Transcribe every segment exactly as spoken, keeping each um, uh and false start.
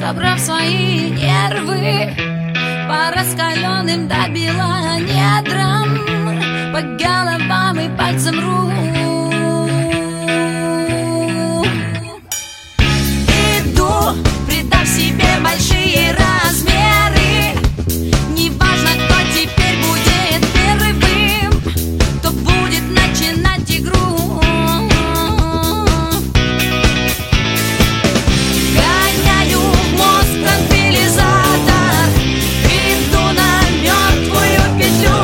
собрав свои нервы по раскаленным до бела недрам, по головам и пальцам рук. Иду, придав себе большие размеры. Неважно, кто теперь будет первым, кто будет начинать игру. Гоняю мозг транквилизатор, иду на мертвую петлю.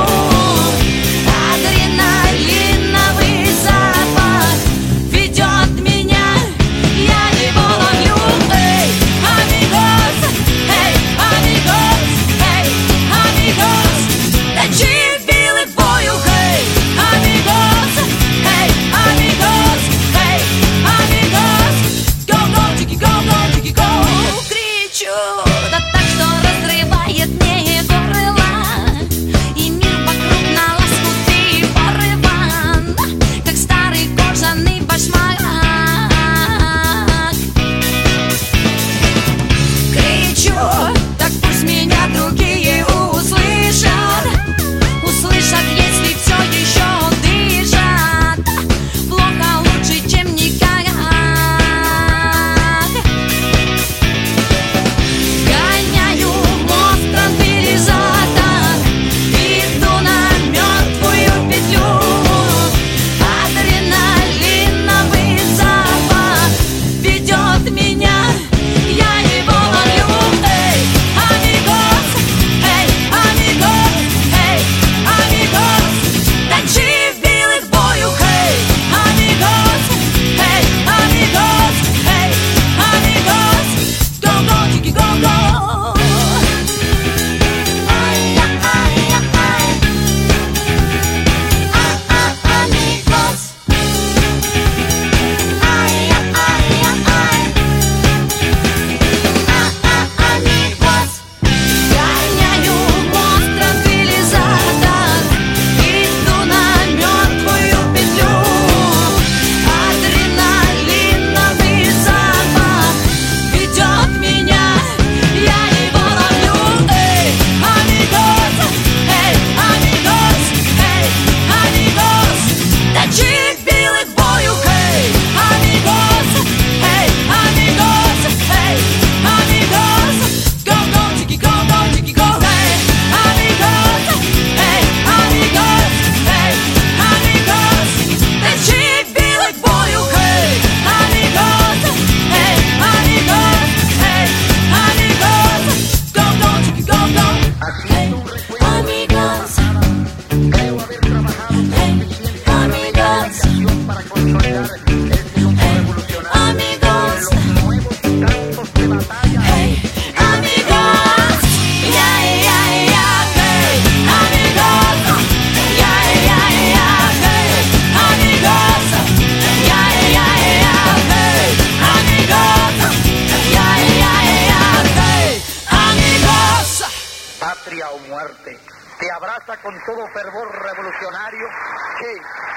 Адреналиновый запах ведет меня, я его ловлю. Эй, амигос, эй, амигос, эй, амигос, тащи вилы к бою. Эй, амигос, эй, амигос, эй, амигос, go-go, чики, go-go, чики, go. Кричу, да так, что разрывает мне горло, и мир вокруг на лоскуты порван, как старый кожаный башмак. Кричу, так пусть меня другие услышат, услышат, если все еще дышат. Плохо лучше, чем никак. Гоняю мозг транквилизатор, иду на мертвую петлю. Адреналиновый запах ведет меня, я его ловлю. Эй, амигос, эй, амигос, эй, амигос, тащи вилы к бою. Эй, амигос, эй, амигос, эй, амигос, go-go, чики, go-go. Ай-я-ай-я-ай, а-а-амигос, ай-я-ай-я-ай, а-а-амигос. Гоняю мозг транквилизатор, иду на мертвую петлю. Адреналиновый запах ведет меня, я его ловлю. Эй, амигос, эй, амигос, эй, амигос, тащи вилы к бою. Эй, амигос, эй, амигос, эй, амигос, go-go, чики, go-go, чики, go. Эй, амигос, эй, амигос, эй, амигос, тащи вилы к бою. Эй, амигос, эй, амигос, эй, амигос, go-go, чики, go-go. Эй, амигос, Creo haber trabajado эй, suficientemente en amigos, la organización para consolidar el triunfo revolucionario amigos, en los nuevos campos de batalla. hey, amigos, yeah, yeah, yeah, hey, amigos, yeah, yeah, yeah, hey, amigos, yeah, yeah, yeah, hey, amigos, yeah, yeah, yeah, hey, amigos. Patria o muerte, te abraza con todo fervor revolucionario. Che